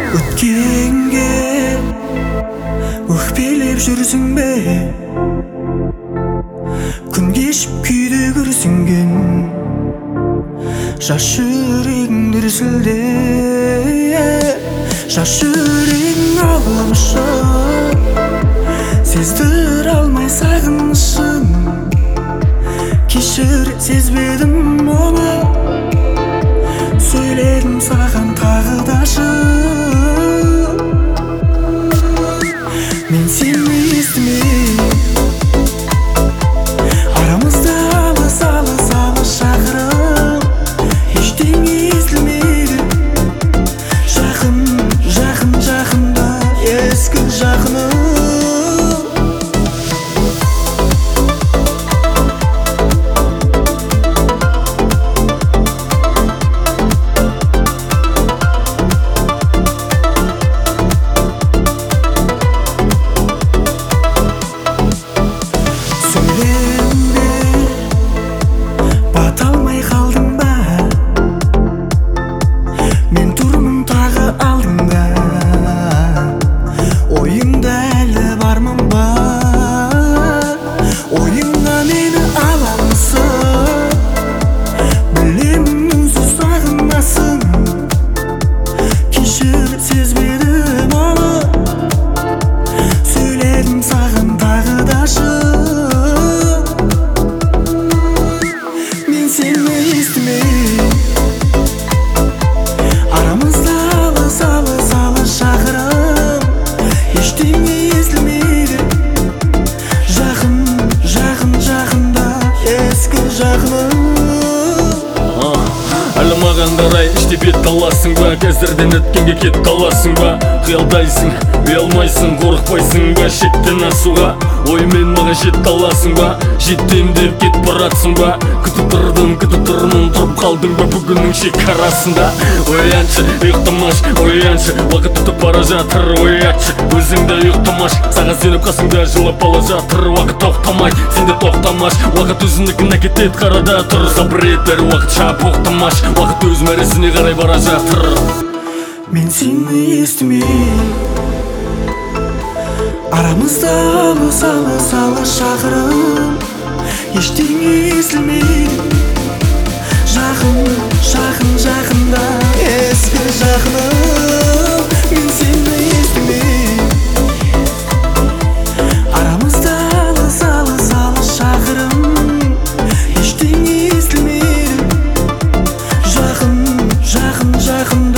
Өткенге өкпелеп жүрсің бе? Күн кешіп күйде күрсінген жас жүрегің дүрсілде, жас жүрегің алғанышын сездіре алмай сағынышын. Кешір, сезбедім оны, сөйледім саған тағы да шын. Мен сені естімей, арамызда алыс шақырым, ештеңе естілмейді. Жақында ескі жақыным. Әлі маған қарай іште бет қаласың ба? Қазірден өткенге кет қаласың ба? Қиялдайсың, ұялмайсың, қорықпайсың ба? Шеттен асуға оймен маған жет қаласың ба? Жеттен деп кет баратсың ба? Күтіп тұрмын, тұрып қалдың ба бүгіннің шекарасында? Ояншы, ұйықтамаш, ояншы, уақыт өтіп бара жатыр, ояншы. Өзіңді ұйықтамаш, саған сеніп қасыңда жылап ала жатыр. Уақыт тоқтамай, сенде тоқтамаш, уақыт өзінікін әкетеді, қарада тұр. Сабыр етер, уақыт шап оқтамаш, уақыт өз мәресіне қарай бара жатыр. Мен сені естімей, арамызда алыс шақырым, ештеңе естілмейді. Жақында ескі жақыным. Мен сені естімей, арамызда алыс шақырым, ештеңе естілмейді. Жақын